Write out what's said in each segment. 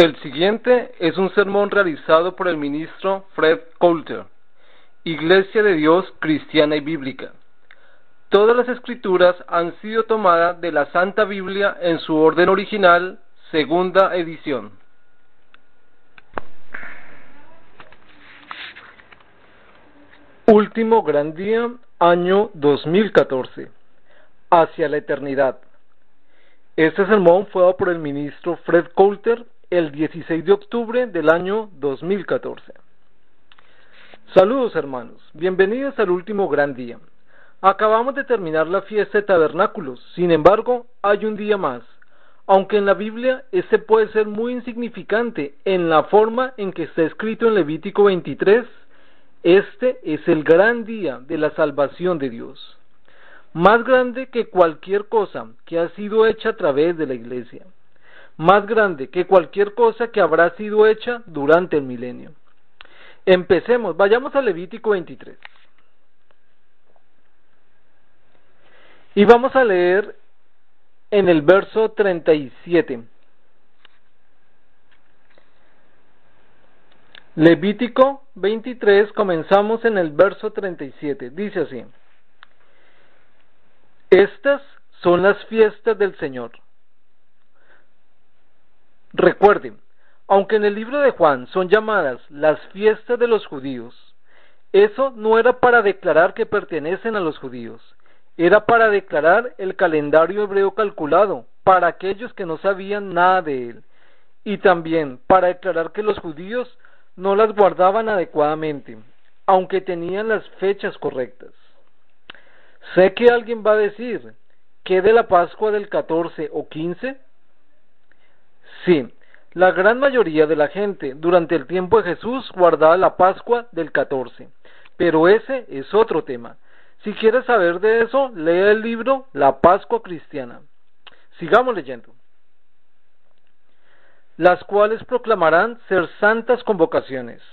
El siguiente es un sermón realizado por el ministro Fred Coulter, Iglesia de Dios Cristiana y Bíblica. Todas las escrituras han sido tomadas de la Santa Biblia en su orden original, segunda edición. Último gran día, año 2014. Hacia la eternidad. Este sermón fue dado por el ministro Fred Coulter el 16 de octubre del año 2014. Saludos hermanos, bienvenidos al último gran día. Acabamos de terminar la fiesta de tabernáculos, sin embargo, hay un día más. Aunque en la Biblia este puede ser muy insignificante en la forma en que está escrito en Levítico 23, este es el gran día de la salvación de Dios, más grande que cualquier cosa que ha sido hecha a través de la iglesia, más grande que cualquier cosa que habrá sido hecha durante el milenio. Empecemos, vayamos a Levítico 23. Y vamos a leer en el verso 37. Levítico 23, comenzamos en el verso 37. Dice así: Estas son las fiestas del Señor. Recuerden, aunque en el libro de Juan son llamadas las fiestas de los judíos, eso no era para declarar que pertenecen a los judíos, era para declarar el calendario hebreo calculado para aquellos que no sabían nada de él, y también para declarar que los judíos no las guardaban adecuadamente, aunque tenían las fechas correctas. Sé que alguien va a decir, ¿qué de la Pascua del 14 o 15? Sí, la gran mayoría de la gente durante el tiempo de Jesús guardaba la Pascua del 14, pero ese es otro tema. Si quieres saber de eso, lee el libro La Pascua Cristiana. Sigamos leyendo. Las cuales proclamarán ser santas convocaciones.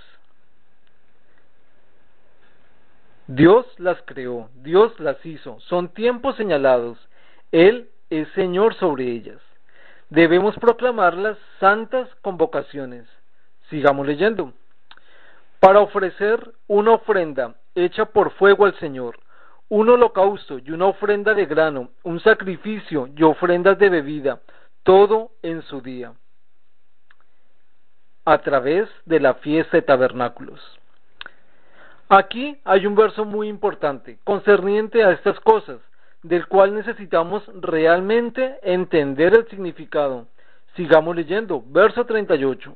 Dios las creó, Dios las hizo, son tiempos señalados, Él es Señor sobre ellas. Debemos proclamarlas santas convocaciones. Sigamos leyendo. Para ofrecer una ofrenda hecha por fuego al Señor, un holocausto y una ofrenda de grano, un sacrificio y ofrendas de bebida, todo en su día, a través de la fiesta de tabernáculos. Aquí hay un verso muy importante, concerniente a estas cosas, del cual necesitamos realmente entender el significado. Sigamos leyendo, verso 38.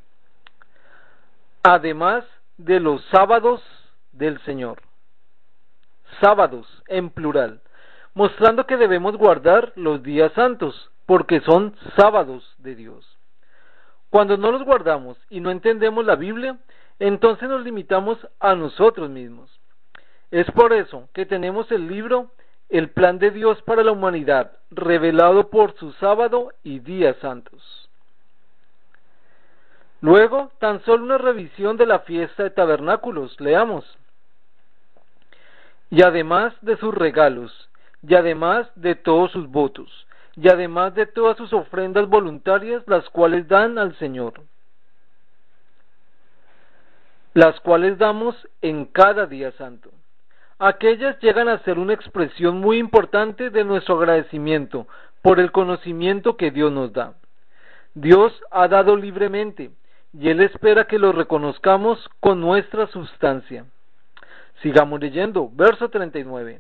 Además de los sábados del Señor. Sábados, en plural, mostrando que debemos guardar los días santos, porque son sábados de Dios. Cuando no los guardamos y no entendemos la Biblia, entonces nos limitamos a nosotros mismos. Es por eso que tenemos el libro El plan de Dios para la humanidad, revelado por su sábado y días santos. Luego, tan solo una revisión de la fiesta de tabernáculos, leamos. Y además de sus regalos, y además de todos sus votos, y además de todas sus ofrendas voluntarias, las cuales dan al Señor, las cuales damos en cada día santo. Aquellas llegan a ser una expresión muy importante de nuestro agradecimiento por el conocimiento que Dios nos da. Dios ha dado libremente, y Él espera que lo reconozcamos con nuestra sustancia. Sigamos leyendo, verso 39.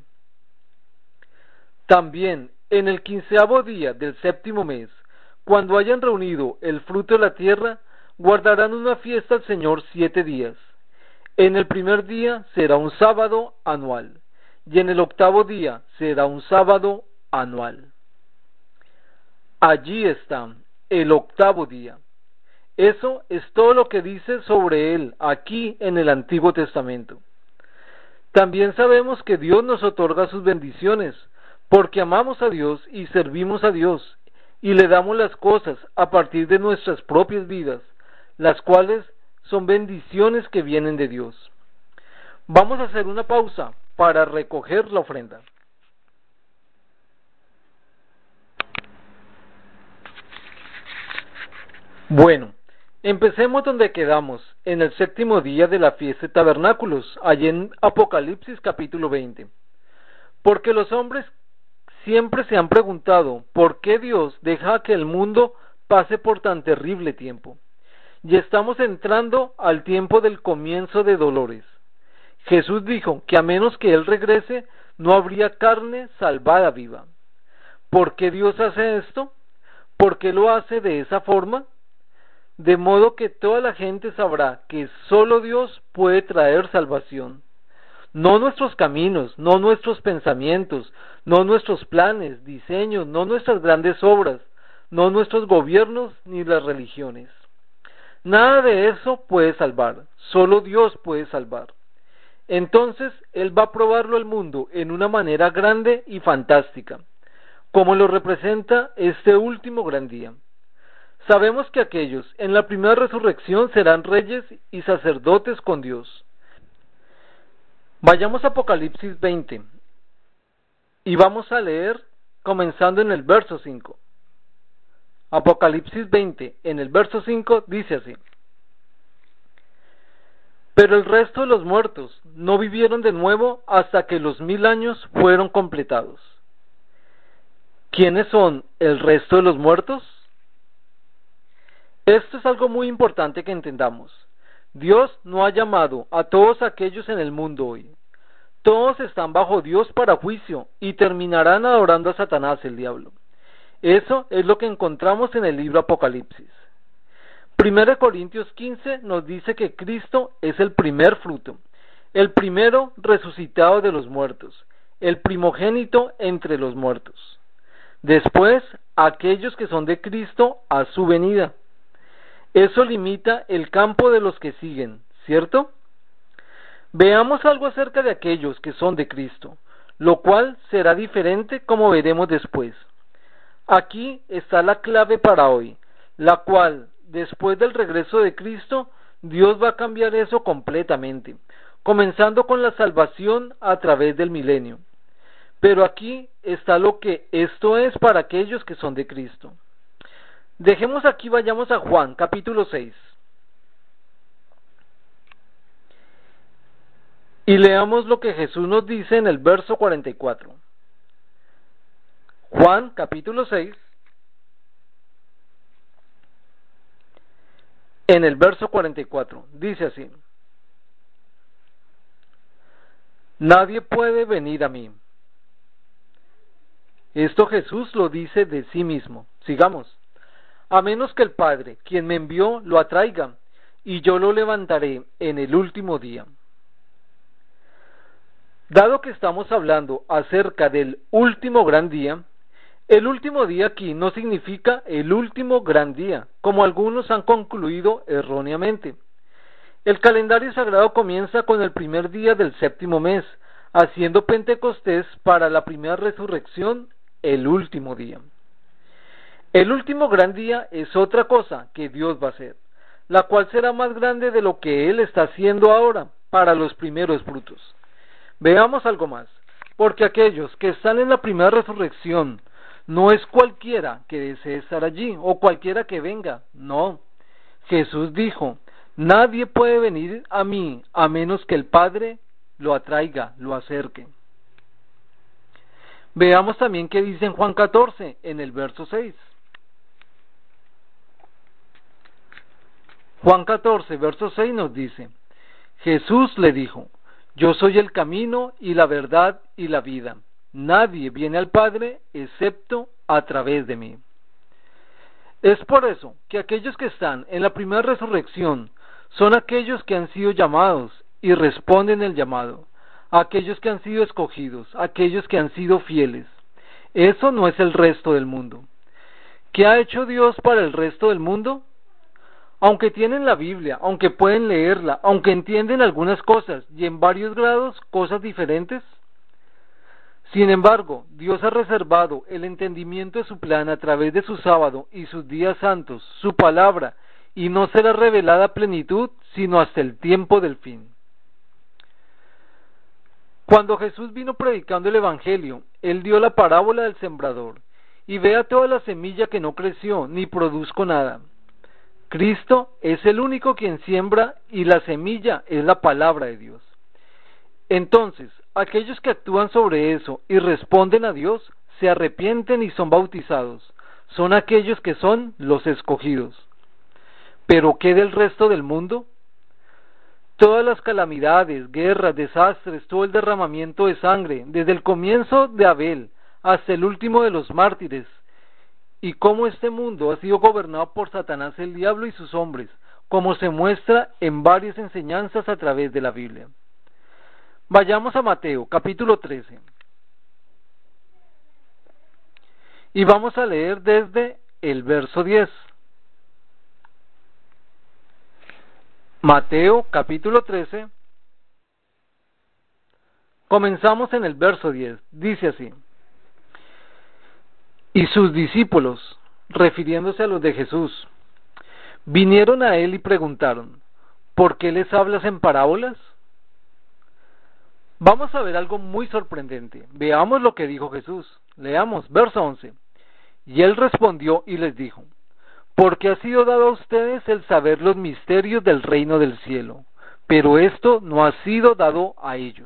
También en el 15º día del 7º mes, cuando hayan reunido el fruto de la tierra, guardarán una fiesta al Señor 7 días. En el primer día será un sábado anual, y en el 8º día será un sábado anual. Allí está, el 8º día. Eso es todo lo que dice sobre él aquí en el Antiguo Testamento. También sabemos que Dios nos otorga sus bendiciones, porque amamos a Dios y servimos a Dios, y le damos las cosas a partir de nuestras propias vidas, las cuales son bendiciones que vienen de Dios. Vamos a hacer una pausa para recoger la ofrenda. Bueno, Empecemos donde quedamos, en el séptimo día de la fiesta de tabernáculos, allí en Apocalipsis capítulo 20. Porque los hombres siempre se han preguntado por qué Dios deja que el mundo pase por tan terrible tiempo. Y estamos entrando al tiempo del comienzo de dolores. Jesús dijo que a menos que Él regrese, no habría carne salvada viva. ¿Por qué Dios hace esto? ¿Por qué lo hace de esa forma? De modo que toda la gente sabrá que solo Dios puede traer salvación. No nuestros caminos, no nuestros pensamientos, no nuestros planes, diseños, no nuestras grandes obras, no nuestros gobiernos ni las religiones. Nada de eso puede salvar, solo Dios puede salvar. Entonces Él va a probarlo al mundo en una manera grande y fantástica, como lo representa este último gran día. Sabemos que aquellos en la primera resurrección serán reyes y sacerdotes con Dios. Vayamos a Apocalipsis 20 y vamos a leer comenzando en el verso 5. Apocalipsis 20 en el verso 5 dice así: Pero el resto de los muertos no vivieron de nuevo hasta que los 1000 años fueron completados. ¿Quiénes son el resto de los muertos? Esto es algo muy importante que entendamos. Dios no ha llamado a todos aquellos en el mundo hoy. Todos están bajo Dios para juicio y terminarán adorando a Satanás, el diablo. Eso es lo que encontramos en el libro Apocalipsis. 1 Corintios 15 nos dice que Cristo es el primer fruto, el primero resucitado de los muertos, el primogénito entre los muertos. Después, aquellos que son de Cristo a su venida. Eso limita el campo de los que siguen, ¿cierto? Veamos algo acerca de aquellos que son de Cristo, lo cual será diferente como veremos después. Aquí está la clave para hoy, la cual, después del regreso de Cristo, Dios va a cambiar eso completamente, comenzando con la salvación a través del milenio. Pero aquí está lo que esto es para aquellos que son de Cristo. Dejemos aquí, vayamos a Juan, capítulo 6. Y leamos lo que Jesús nos dice en el verso 44. Juan, capítulo 6, en el verso 44, dice así: Nadie puede venir a mí. Esto Jesús lo dice de sí mismo. Sigamos. A menos que el Padre, quien me envió, lo atraiga, y yo lo levantaré en el último día. Dado que estamos hablando acerca del último gran día, el último día aquí no significa el último gran día, como algunos han concluido erróneamente. El calendario sagrado comienza con el primer día del séptimo mes, haciendo Pentecostés para la primera resurrección el último día. El último gran día es otra cosa que Dios va a hacer, la cual será más grande de lo que Él está haciendo ahora para los primeros frutos. Veamos algo más, porque aquellos que están en la primera resurrección no es cualquiera que desee estar allí o cualquiera que venga, no. Jesús dijo: nadie puede venir a mí a menos que el Padre lo atraiga, lo acerque. Veamos también qué dice en Juan 14, en el verso 6. Juan 14, verso 6 nos dice: Jesús le dijo: yo soy el camino y la verdad y la vida. Nadie viene al Padre excepto a través de mí. Es por eso que aquellos que están en la primera resurrección son aquellos que han sido llamados y responden el llamado, aquellos que han sido escogidos, aquellos que han sido fieles. Eso no es el resto del mundo. ¿Qué ha hecho Dios para el resto del mundo? Aunque tienen la Biblia, aunque pueden leerla, aunque entienden algunas cosas y en varios grados cosas diferentes, sin embargo, Dios ha reservado el entendimiento de su plan a través de su sábado y sus días santos, su palabra, y no será revelada a plenitud sino hasta el tiempo del fin. Cuando Jesús vino predicando el Evangelio, Él dio la parábola del sembrador, y vea toda la semilla que no creció ni produjo nada. Cristo es el único quien siembra y la semilla es la palabra de Dios. Entonces, aquellos que actúan sobre eso y responden a Dios, se arrepienten y son bautizados. Son aquellos que son los escogidos. ¿Pero qué del resto del mundo? Todas las calamidades, guerras, desastres, todo el derramamiento de sangre, desde el comienzo de Abel hasta el último de los mártires, y cómo este mundo ha sido gobernado por Satanás el diablo y sus hombres, como se muestra en varias enseñanzas a través de la Biblia. Vayamos a Mateo, capítulo 13. Y vamos a leer desde el verso 10. Mateo, capítulo 13. Comenzamos en el verso 10. Dice así: Y sus discípulos, refiriéndose a los de Jesús, vinieron a él y preguntaron: ¿por qué les hablas en parábolas? Vamos a ver algo muy sorprendente. Veamos lo que dijo Jesús. Leamos, verso 11. Y él respondió y les dijo: porque ha sido dado a ustedes el saber los misterios del reino del cielo, pero esto no ha sido dado a ellos.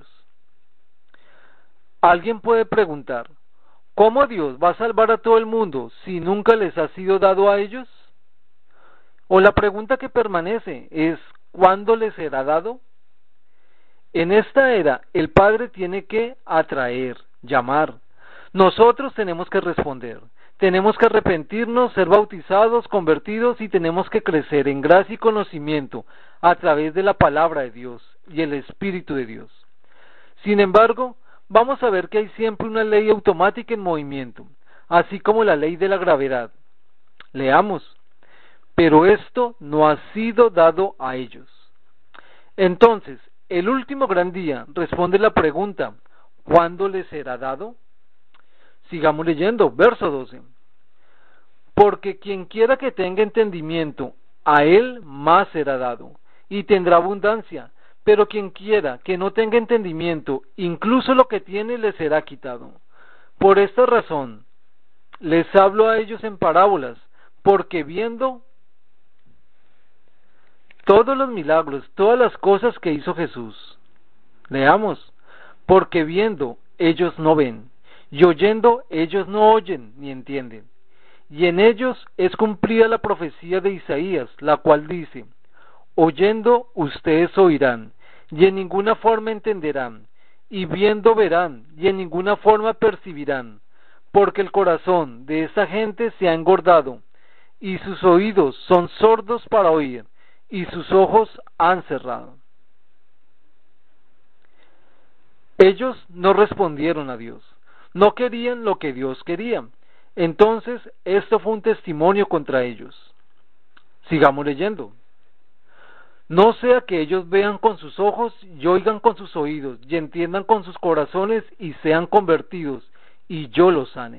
Alguien puede preguntar: ¿cómo Dios va a salvar a todo el mundo si nunca les ha sido dado a ellos? O la pregunta que permanece es: ¿cuándo les será dado? En esta era, el Padre tiene que atraer, llamar. Nosotros tenemos que responder. Tenemos que arrepentirnos, ser bautizados, convertidos, y tenemos que crecer en gracia y conocimiento a través de la palabra de Dios y el Espíritu de Dios. Sin embargo, vamos a ver que hay siempre una ley automática en movimiento, así como la ley de la gravedad. Leamos: pero esto no ha sido dado a ellos. Entonces, el último gran día responde la pregunta: ¿cuándo les será dado? Sigamos leyendo, verso 12. Porque quien quiera que tenga entendimiento, a él más será dado, y tendrá abundancia. Pero quien quiera que no tenga entendimiento, incluso lo que tiene le será quitado. Por esta razón, les hablo a ellos en parábolas, porque viendo todos los milagros, todas las cosas que hizo Jesús, leamos, porque viendo ellos no ven, y oyendo ellos no oyen ni entienden. Y en ellos es cumplida la profecía de Isaías, la cual dice: oyendo ustedes oirán, y en ninguna forma entenderán, y viendo verán, y en ninguna forma percibirán, porque el corazón de esa gente se ha engordado, y sus oídos son sordos para oír, y sus ojos han cerrado. Ellos no respondieron a Dios, no querían lo que Dios quería. Entonces, esto fue un testimonio contra ellos. Sigamos leyendo. No sea que ellos vean con sus ojos y oigan con sus oídos, y entiendan con sus corazones y sean convertidos, y yo los sane.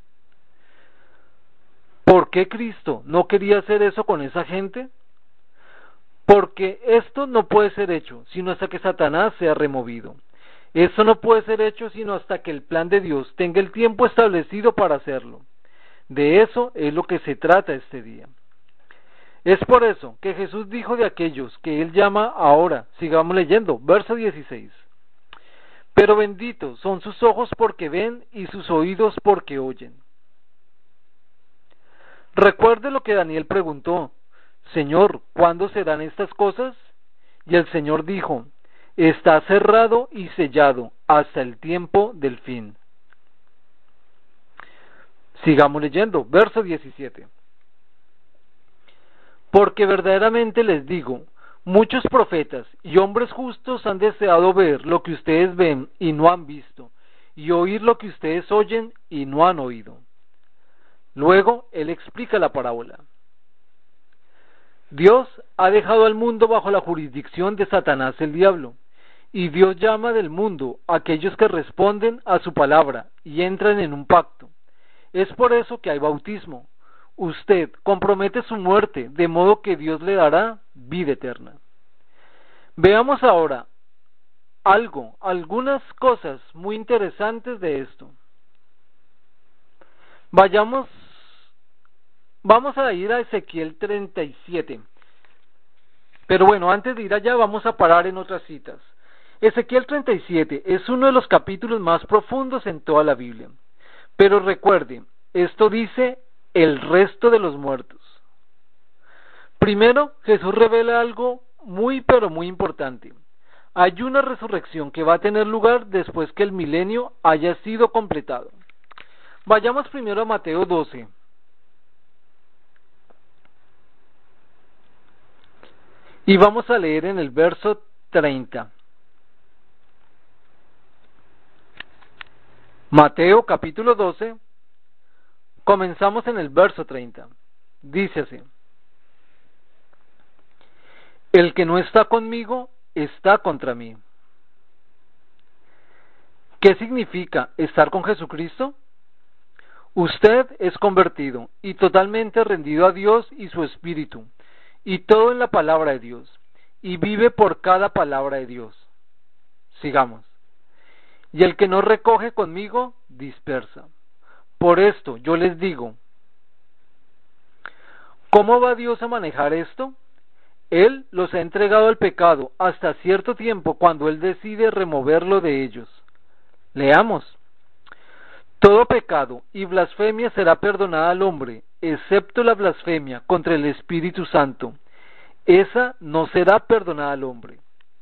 ¿Por qué Cristo no quería hacer eso con esa gente? Porque esto no puede ser hecho, sino hasta que Satanás sea removido. Esto no puede ser hecho sino hasta que el plan de Dios tenga el tiempo establecido para hacerlo. De eso es lo que se trata este día. Es por eso que Jesús dijo de aquellos que Él llama ahora. Sigamos leyendo, verso 16. Pero benditos son sus ojos porque ven y sus oídos porque oyen. Recuerde lo que Daniel preguntó: Señor, ¿cuándo serán estas cosas? Y el Señor dijo: está cerrado y sellado hasta el tiempo del fin. Sigamos leyendo, verso 17. Porque verdaderamente les digo, muchos profetas y hombres justos han deseado ver lo que ustedes ven y no han visto, y oír lo que ustedes oyen y no han oído. Luego, él explica la parábola. Dios ha dejado al mundo bajo la jurisdicción de Satanás el diablo, y Dios llama del mundo a aquellos que responden a su palabra y entran en un pacto. Es por eso que hay bautismo. Usted compromete su muerte, de modo que Dios le dará vida eterna. Veamos ahora algunas cosas muy interesantes de esto. Vayamos Vamos a ir a Ezequiel 37. Pero bueno, antes de ir allá vamos a parar en otras citas. Ezequiel 37 es uno de los capítulos más profundos en toda la Biblia. Pero recuerde, esto dice el resto de los muertos. Primero, Jesús revela algo muy pero muy importante. Hay una resurrección que va a tener lugar después que el milenio haya sido completado. Vayamos primero a Mateo 12. Y vamos a leer en el verso 30. Mateo capítulo 12, comenzamos en el verso 30. Dice así: el que no está conmigo está contra mí. ¿Qué significa estar con Jesucristo? Usted es convertido y totalmente rendido a Dios y su Espíritu, y todo en la palabra de Dios, y vive por cada palabra de Dios. Sigamos. Y el que no recoge conmigo, dispersa. Por esto yo les digo, ¿cómo va Dios a manejar esto? Él los ha entregado al pecado hasta cierto tiempo cuando Él decide removerlo de ellos. Leamos. Todo pecado y blasfemia será perdonada al hombre, excepto la blasfemia contra el Espíritu Santo. Esa no será perdonada al hombre.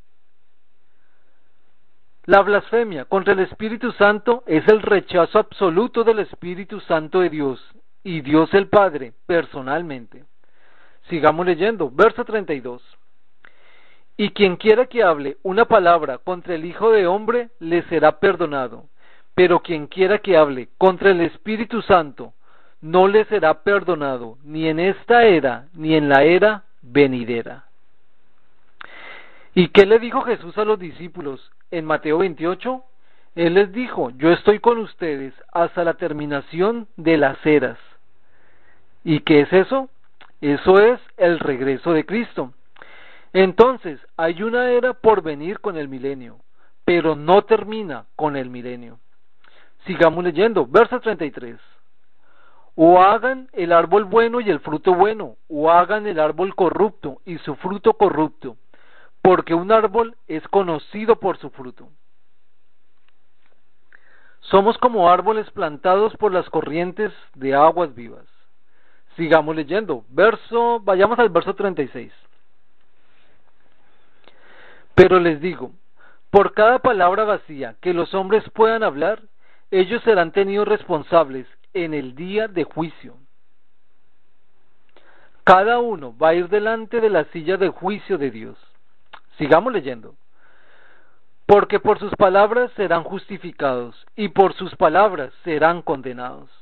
La blasfemia contra el Espíritu Santo es el rechazo absoluto del Espíritu Santo de Dios y Dios el Padre personalmente. Sigamos leyendo, verso 32. Y quien quiera que hable una palabra contra el Hijo de Hombre le será perdonado, pero quien quiera que hable contra el Espíritu Santo no le será perdonado ni en esta era ni en la era venidera. ¿Y qué le dijo Jesús a los discípulos en Mateo 28? Él les dijo, yo estoy con ustedes hasta la terminación de las eras. ¿Y qué es eso? Eso es el regreso de Cristo. Entonces, hay una era por venir con el milenio, pero no termina con el milenio. Sigamos leyendo, verso 33. O hagan el árbol bueno y el fruto bueno, o hagan el árbol corrupto y su fruto corrupto, porque un árbol es conocido por su fruto. Somos como árboles plantados por las corrientes de aguas vivas. Sigamos leyendo, vayamos al verso 36. Pero les digo, por cada palabra vacía que los hombres puedan hablar, ellos serán tenidos responsables en el día de juicio. Cada uno va a ir delante de la silla de juicio de Dios. Sigamos leyendo. Porque por sus palabras serán justificados y por sus palabras serán condenados.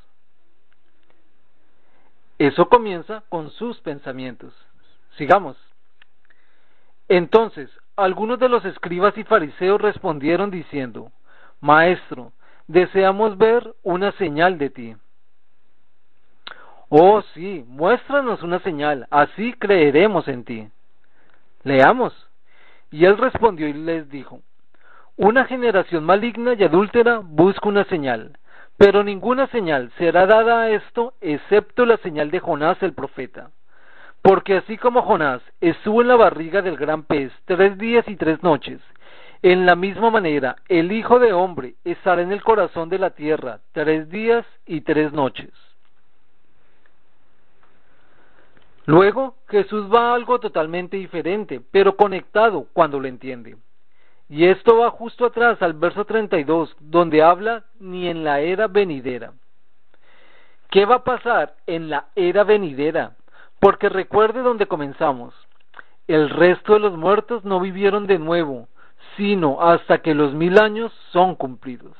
Eso comienza con sus pensamientos. Sigamos. Entonces, algunos de los escribas y fariseos respondieron diciendo, Maestro, deseamos ver una señal de ti. Oh, sí, muéstranos una señal, así creeremos en ti. Leamos. Y él respondió y les dijo, una generación maligna y adúltera busca una señal, pero ninguna señal será dada a esto excepto la señal de Jonás el profeta. Porque así como Jonás estuvo en la barriga del gran pez 3 días y 3 noches, en la misma manera el Hijo de Hombre estará en el corazón de la tierra 3 días y 3 noches. Luego, Jesús va a algo totalmente diferente, pero conectado cuando lo entiende. Y esto va justo atrás al verso 32, donde habla ni en la era venidera. ¿Qué va a pasar en la era venidera? Porque recuerde donde comenzamos. El resto de los muertos no vivieron de nuevo, sino hasta que los 1000 años son cumplidos.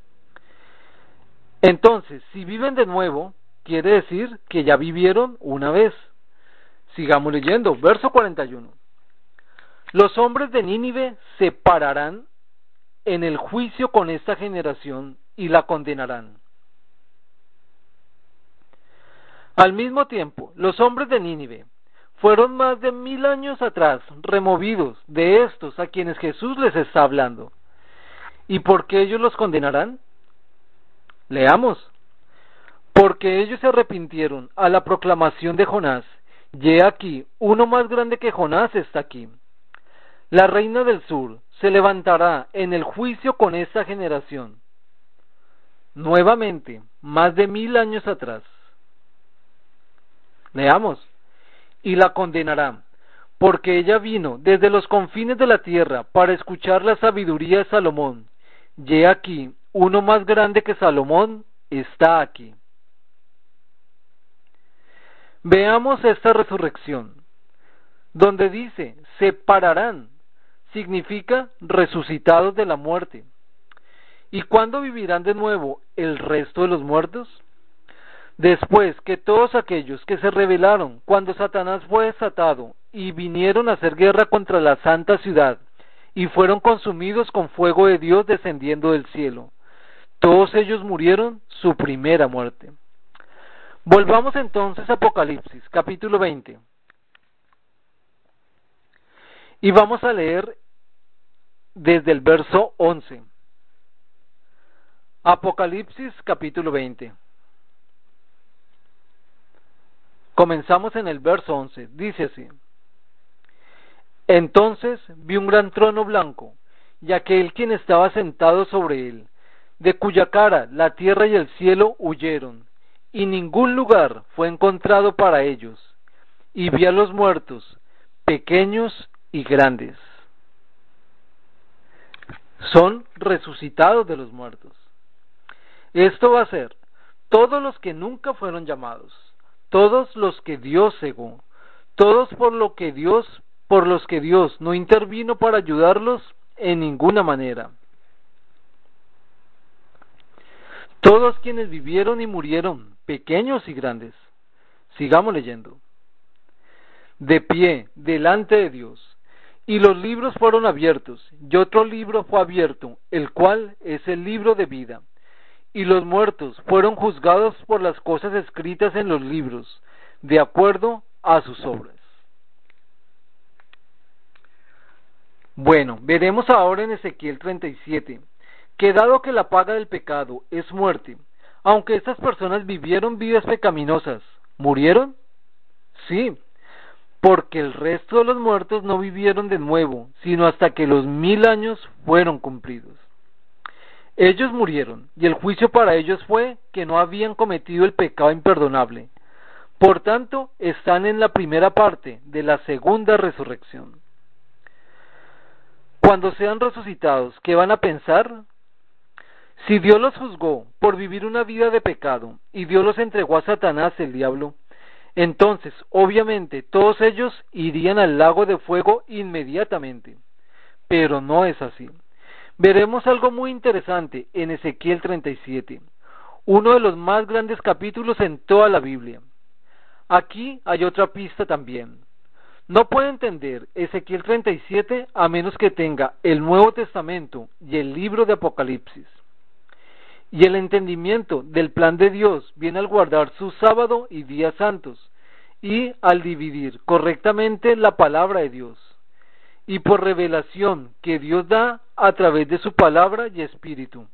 Entonces, si viven de nuevo, quiere decir que ya vivieron una vez. Sigamos leyendo, verso 41. Los hombres de Nínive se pararán en el juicio con esta generación y la condenarán. Al mismo tiempo, los hombres de Nínive fueron más de 1000 años atrás removidos de estos a quienes Jesús les está hablando. ¿Y por qué ellos los condenarán? Leamos. Porque ellos se arrepintieron a la proclamación de Jonás, y he aquí, uno más grande que Jonás está aquí. La reina del sur se levantará en el juicio con esta generación. Nuevamente, más de 1000 años atrás. Leamos. Y la condenará, porque ella vino desde los confines de la tierra para escuchar la sabiduría de Salomón. Y he aquí, uno más grande que Salomón está aquí. Veamos esta resurrección, donde dice, separarán, significa resucitados de la muerte. ¿Y cuándo vivirán de nuevo el resto de los muertos? Después que todos aquellos que se rebelaron cuando Satanás fue desatado y vinieron a hacer guerra contra la santa ciudad, y fueron consumidos con fuego de Dios descendiendo del cielo, todos ellos murieron su primera muerte. Volvamos entonces a Apocalipsis, capítulo 20. Y vamos a leer desde el verso 11. Apocalipsis, capítulo 20. Comenzamos en el verso 11. Dice así. Entonces vi un gran trono blanco, y aquel quien estaba sentado sobre él, de cuya cara la tierra y el cielo huyeron, y ningún lugar fue encontrado para ellos. Y vi a los muertos, pequeños y grandes. Son resucitados de los muertos. Esto va a ser todos los que nunca fueron llamados, todos los que Dios cegó, todos por los que Dios no intervino para ayudarlos en ninguna manera. Todos quienes vivieron y murieron, pequeños y grandes. Sigamos leyendo. De pie, delante de Dios. Y los libros fueron abiertos, y otro libro fue abierto, el cual es el libro de vida. Y los muertos fueron juzgados por las cosas escritas en los libros, de acuerdo a sus obras. Bueno, veremos ahora en Ezequiel 37, que dado que la paga del pecado es muerte, aunque estas personas vivieron vidas pecaminosas, ¿murieron? Sí, porque el resto de los muertos no vivieron de nuevo, sino hasta que los 1000 años fueron cumplidos. Ellos murieron, y el juicio para ellos fue que no habían cometido el pecado imperdonable. Por tanto, están en la primera parte de la segunda resurrección. Cuando sean resucitados, ¿qué van a pensar? Si Dios los juzgó por vivir una vida de pecado, y Dios los entregó a Satanás, el diablo, entonces, obviamente, todos ellos irían al lago de fuego inmediatamente. Pero no es así. Veremos algo muy interesante en Ezequiel 37, uno de los más grandes capítulos en toda la Biblia. Aquí hay otra pista también. No puede entender Ezequiel 37 a menos que tenga el Nuevo Testamento y el libro de Apocalipsis. Y el entendimiento del plan de Dios viene al guardar su sábado y días santos, y al dividir correctamente la palabra de Dios, y por revelación que Dios da a través de su palabra y espíritu,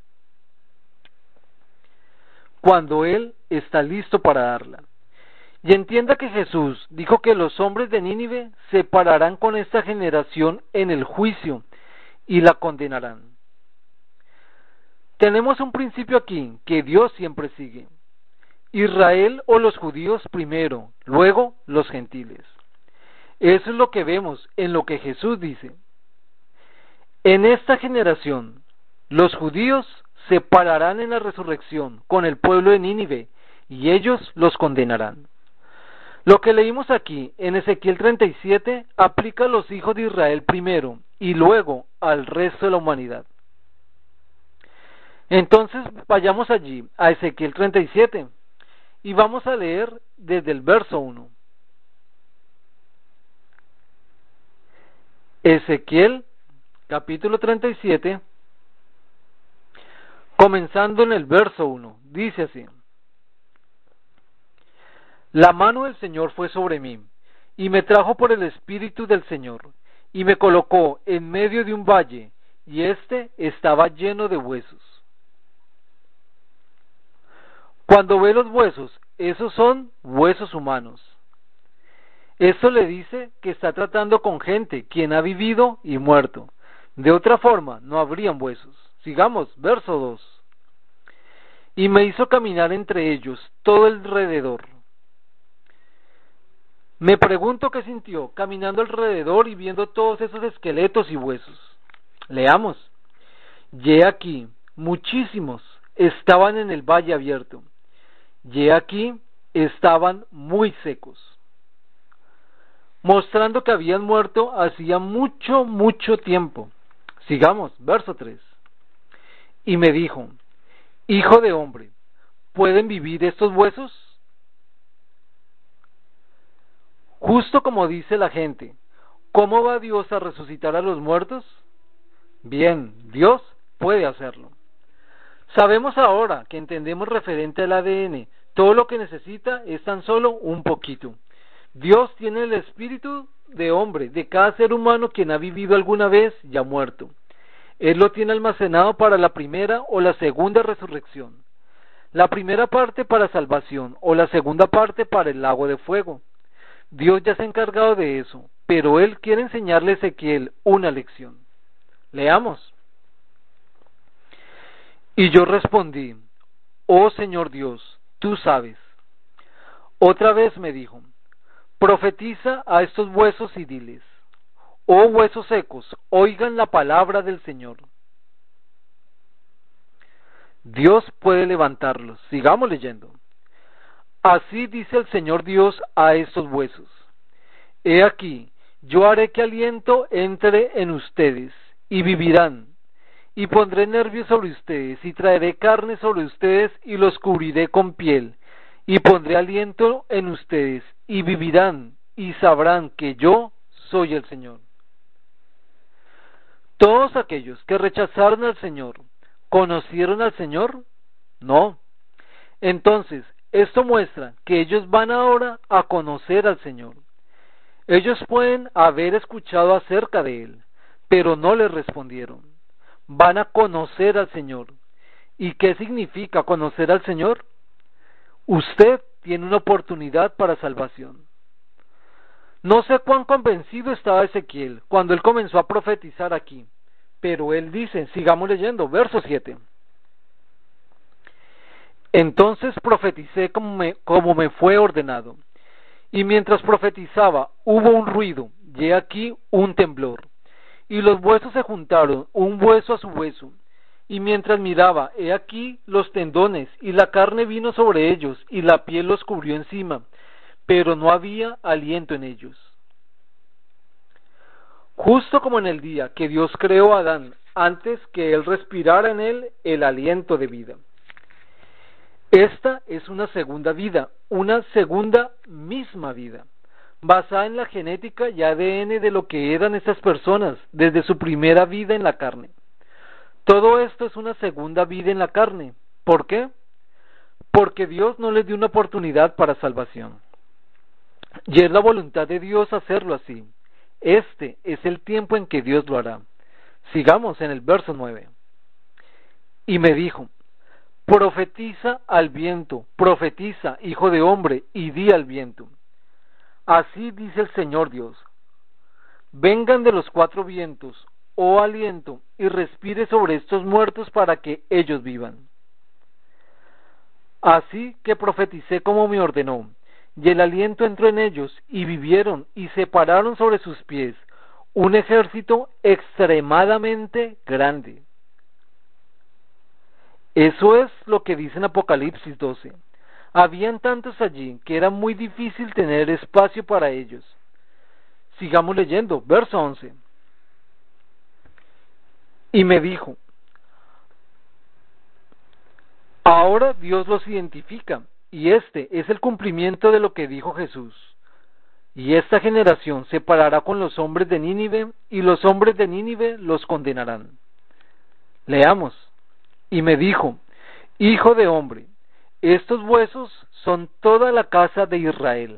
cuando Él está listo para darla. Y entienda que Jesús dijo que los hombres de Nínive se pararán con esta generación en el juicio y la condenarán. Tenemos un principio aquí que Dios siempre sigue. Israel o los judíos primero, luego los gentiles. Eso es lo que vemos en lo que Jesús dice. En esta generación, los judíos se pararán en la resurrección con el pueblo de Nínive y ellos los condenarán. Lo que leímos aquí en Ezequiel 37 aplica a los hijos de Israel primero y luego al resto de la humanidad. Entonces vayamos allí a Ezequiel 37 y vamos a leer desde el verso 1. Ezequiel capítulo 37, comenzando en el verso 1, dice así: La mano del Señor fue sobre mí, y me trajo por el Espíritu del Señor, y me colocó en medio de un valle, y éste estaba lleno de huesos. Cuando ve los huesos, esos son huesos humanos. Esto le dice que está tratando con gente quien ha vivido y muerto. De otra forma, no habrían huesos. Sigamos, verso 2. Y me hizo caminar entre ellos todo alrededor. Me pregunto qué sintió caminando alrededor y viendo todos esos esqueletos y huesos. Leamos. Y he aquí, muchísimos estaban en el valle abierto. Y he aquí, estaban muy secos, mostrando que habían muerto hacía mucho, mucho tiempo. Sigamos, verso 3. Y me dijo, hijo de hombre, ¿pueden vivir estos huesos? Justo como dice la gente, ¿cómo va Dios a resucitar a los muertos? Bien, Dios puede hacerlo. Sabemos ahora que entendemos referente al ADN, todo lo que necesita es tan solo un poquito. Dios tiene el espíritu de hombre, de cada ser humano quien ha vivido alguna vez y ha muerto. Él lo tiene almacenado para la primera o la segunda resurrección. La primera parte para salvación o la segunda parte para el lago de fuego. Dios ya se ha encargado de eso, pero Él quiere enseñarle a Ezequiel una lección. Leamos. Y yo respondí, oh Señor Dios, tú sabes. Otra vez me dijo, profetiza a estos huesos y diles, oh huesos secos, oigan la palabra del Señor. Dios puede levantarlos. Sigamos leyendo. Así dice el Señor Dios a estos huesos. He aquí, yo haré que aliento entre en ustedes, y vivirán, y pondré nervios sobre ustedes, y traeré carne sobre ustedes, y los cubriré con piel, y pondré aliento en ustedes, y vivirán, y sabrán que yo soy el Señor. Todos aquellos que rechazaron al Señor, ¿conocieron al Señor? No. Entonces, esto muestra que ellos van ahora a conocer al Señor. Ellos pueden haber escuchado acerca de Él, pero no le respondieron. Van a conocer al Señor. ¿Y qué significa conocer al Señor? Usted tiene una oportunidad para salvación. No sé cuán convencido estaba Ezequiel cuando él comenzó a profetizar aquí, pero él dice, sigamos leyendo, verso 7. Entonces profeticé como me fue ordenado, y mientras profetizaba hubo un ruido, y he aquí un temblor, y los huesos se juntaron, un hueso a su hueso, y mientras miraba, he aquí los tendones, y la carne vino sobre ellos, y la piel los cubrió encima, pero no había aliento en ellos. Justo como en el día que Dios creó a Adán, antes que él respirara en él el aliento de vida. Esta es una segunda vida, una segunda misma vida, basada en la genética y ADN de lo que eran estas personas desde su primera vida en la carne. Todo esto es una segunda vida en la carne. ¿Por qué? Porque Dios no les dio una oportunidad para salvación. Y es la voluntad de Dios hacerlo así. Este es el tiempo en que Dios lo hará. Sigamos en el verso 9. Y me dijo, profetiza al viento, profetiza, hijo de hombre, y di al viento. Así dice el Señor Dios. Vengan de los cuatro vientos, oh aliento, y respire sobre estos muertos para que ellos vivan. Así que profeticé como me ordenó, y el aliento entró en ellos, y vivieron, y se pararon sobre sus pies, un ejército extremadamente grande. Eso es lo que dice en Apocalipsis 12. Habían tantos allí que era muy difícil tener espacio para ellos. Sigamos leyendo, verso 11. Y me dijo, ahora Dios los identifica, y este es el cumplimiento de lo que dijo Jesús. Y esta generación se parará con los hombres de Nínive, y los hombres de Nínive los condenarán. Leamos. Y me dijo, hijo de hombre, estos huesos son toda la casa de Israel.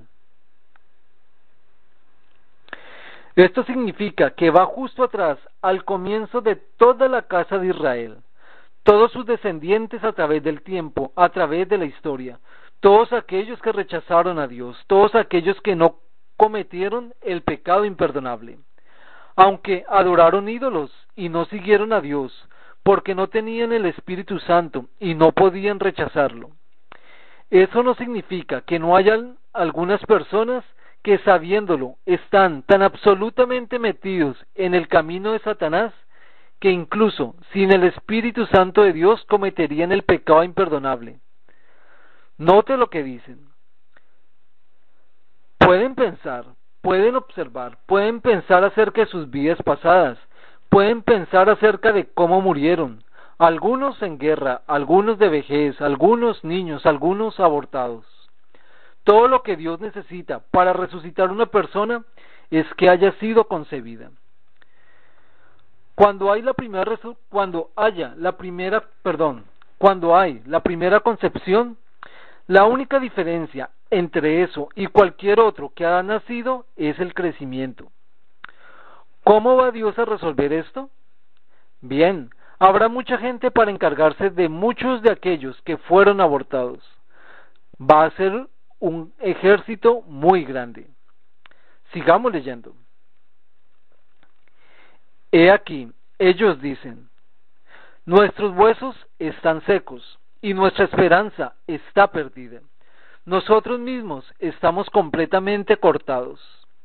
Esto significa que va justo atrás, al comienzo de toda la casa de Israel. todos sus descendientes a través del tiempo, a través de la historia, todos aquellos que rechazaron a Dios, todos aquellos que no cometieron el pecado imperdonable, aunque adoraron ídolos y no siguieron a Dios, porque no tenían el Espíritu Santo y no podían rechazarlo. Eso no significa que no hayan algunas personas que sabiéndolo están tan absolutamente metidos en el camino de Satanás que incluso sin el Espíritu Santo de Dios cometerían el pecado imperdonable. Note lo que dicen. Pueden pensar, pueden observar, pueden pensar acerca de sus vidas pasadas, pueden pensar acerca de cómo murieron, algunos en guerra, algunos de vejez, algunos niños, algunos abortados. Todo lo que Dios necesita para resucitar una persona es que haya sido concebida. Cuando hay la primera concepción, la única diferencia entre eso y cualquier otro que ha nacido es el crecimiento. ¿Cómo va Dios a resolver esto? Bien, habrá mucha gente para encargarse de muchos de aquellos que fueron abortados. Va a ser un ejército muy grande. Sigamos leyendo. He aquí, ellos dicen, nuestros huesos están secos y nuestra esperanza está perdida. Nosotros mismos estamos completamente cortados.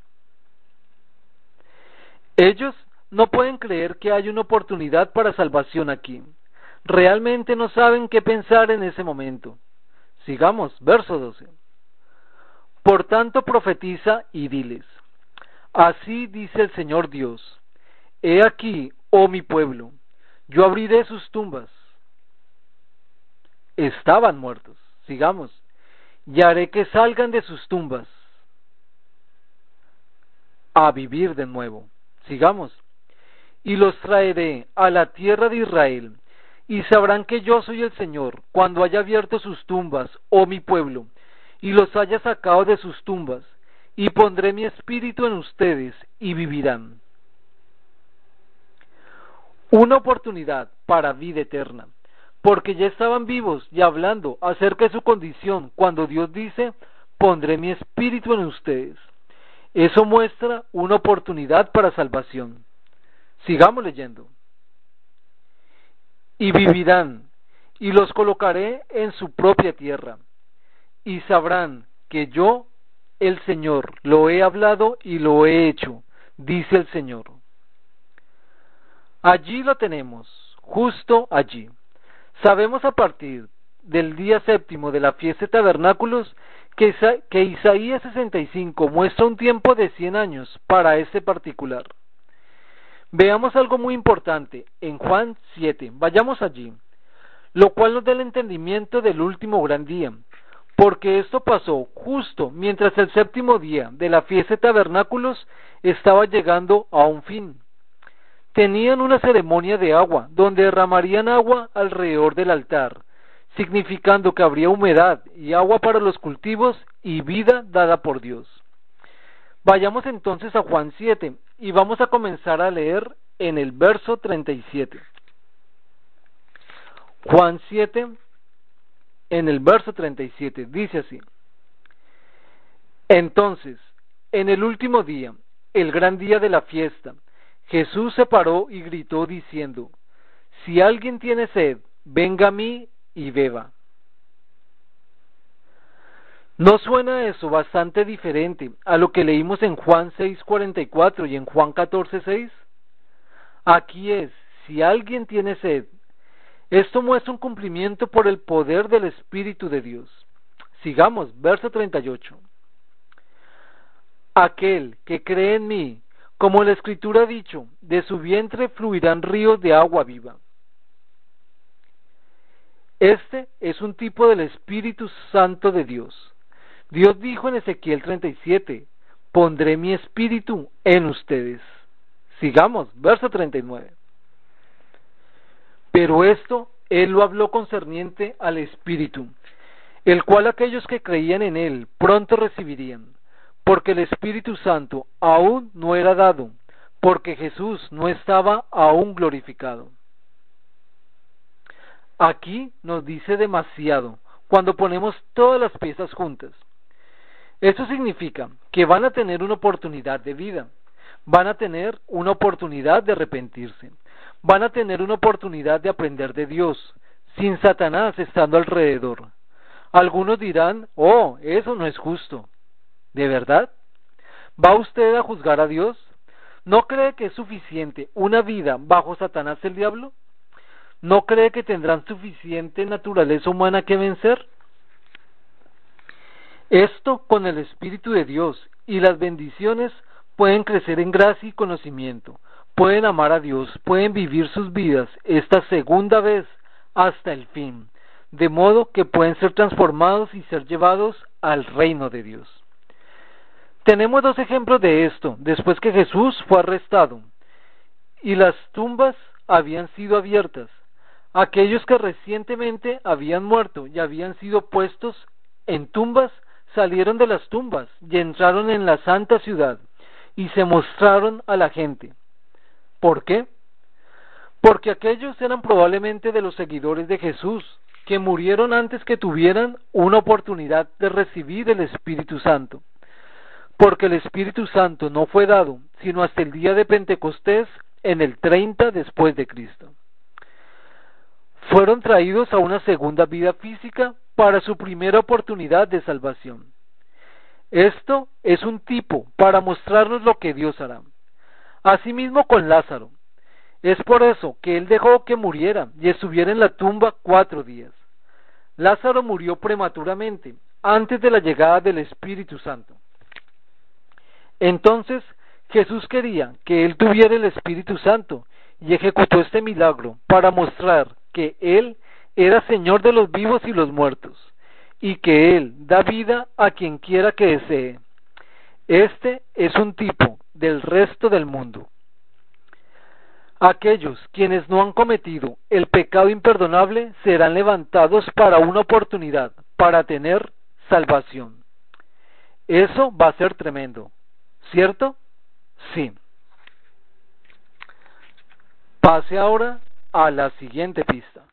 Ellos no pueden creer que hay una oportunidad para salvación aquí. Realmente no saben qué pensar en ese momento. Sigamos, verso 12. Por tanto profetiza y diles, así dice el Señor Dios, he aquí, oh mi pueblo, yo abriré sus tumbas. Estaban muertos, sigamos, y haré que salgan de sus tumbas a vivir de nuevo. Sigamos. Y los traeré a la tierra de Israel, y sabrán que yo soy el Señor, cuando haya abierto sus tumbas, oh mi pueblo, y los haya sacado de sus tumbas, y pondré mi espíritu en ustedes, y vivirán. Una oportunidad para vida eterna, porque ya estaban vivos y hablando acerca de su condición, cuando Dios dice, pondré mi espíritu en ustedes. Eso muestra una oportunidad para salvación. Sigamos leyendo. Y vivirán, y los colocaré en su propia tierra, y sabrán que yo, el Señor, lo he hablado y lo he hecho, dice el Señor. Allí lo tenemos, justo allí. Sabemos a partir del día séptimo de la fiesta de tabernáculos que Isaías 65 muestra un tiempo de 100 años para este particular. Veamos algo muy importante en Juan 7, vayamos allí, lo cual nos da el entendimiento del último gran día, porque esto pasó justo mientras el séptimo día de la fiesta de tabernáculos estaba llegando a un fin. Tenían una ceremonia de agua, donde derramarían agua alrededor del altar, significando que habría humedad y agua para los cultivos y vida dada por Dios. Vayamos entonces a Juan 7 y vamos a comenzar a leer en el verso 37. Juan 7, en el verso 37, dice así. Entonces, en el último día, el gran día de la fiesta, Jesús se paró y gritó diciendo, si alguien tiene sed, venga a mí y beba. ¿No suena eso bastante diferente a lo que leímos en Juan 6:44 y en Juan 14:6? Aquí es, si alguien tiene sed. Esto muestra un cumplimiento por el poder del Espíritu de Dios. Sigamos, verso 38. Aquel que cree en mí, como la Escritura ha dicho, de su vientre fluirán ríos de agua viva. Este es un tipo del Espíritu Santo de Dios. Dios dijo en Ezequiel 37, pondré mi espíritu en ustedes. Sigamos, verso 39. Pero esto Él lo habló concerniente al Espíritu, el cual aquellos que creían en Él pronto recibirían, porque el Espíritu Santo aún no era dado, porque Jesús no estaba aún glorificado. Aquí nos dice demasiado cuando ponemos todas las piezas juntas. Esto significa que van a tener una oportunidad de vida, van a tener una oportunidad de arrepentirse, van a tener una oportunidad de aprender de Dios, sin Satanás estando alrededor. Algunos dirán, oh, eso no es justo. ¿De verdad? ¿Va usted a juzgar a Dios? ¿No cree que es suficiente una vida bajo Satanás el diablo? ¿No cree que tendrán suficiente naturaleza humana que vencer? Esto con el Espíritu de Dios y las bendiciones pueden crecer en gracia y conocimiento, pueden amar a Dios, pueden vivir sus vidas esta segunda vez hasta el fin, de modo que pueden ser transformados y ser llevados al reino de Dios. Tenemos dos ejemplos de esto, después que Jesús fue arrestado y las tumbas habían sido abiertas. Aquellos que recientemente habían muerto y habían sido puestos en tumbas, salieron de las tumbas y entraron en la santa ciudad y se mostraron a la gente. ¿Por qué? Porque aquellos eran probablemente de los seguidores de Jesús, que murieron antes que tuvieran una oportunidad de recibir el Espíritu Santo. Porque el Espíritu Santo no fue dado sino hasta el día de Pentecostés en el 30 después de Cristo. Fueron traídos a una segunda vida física para su primera oportunidad de salvación. Esto es un tipo para mostrarnos lo que Dios hará. Asimismo con Lázaro. Es por eso que él dejó que muriera y estuviera en la tumba 4 días. Lázaro murió prematuramente, antes de la llegada del Espíritu Santo. Entonces Jesús quería que él tuviera el Espíritu Santo y ejecutó este milagro para mostrar que él era Señor de los vivos y los muertos, y que él da vida a quien quiera que desee. Este es un tipo del resto del mundo. Aquellos quienes no han cometido el pecado imperdonable serán levantados para una oportunidad, para tener salvación. Eso va a ser tremendo, ¿cierto? Sí. Pase ahora a la siguiente pista.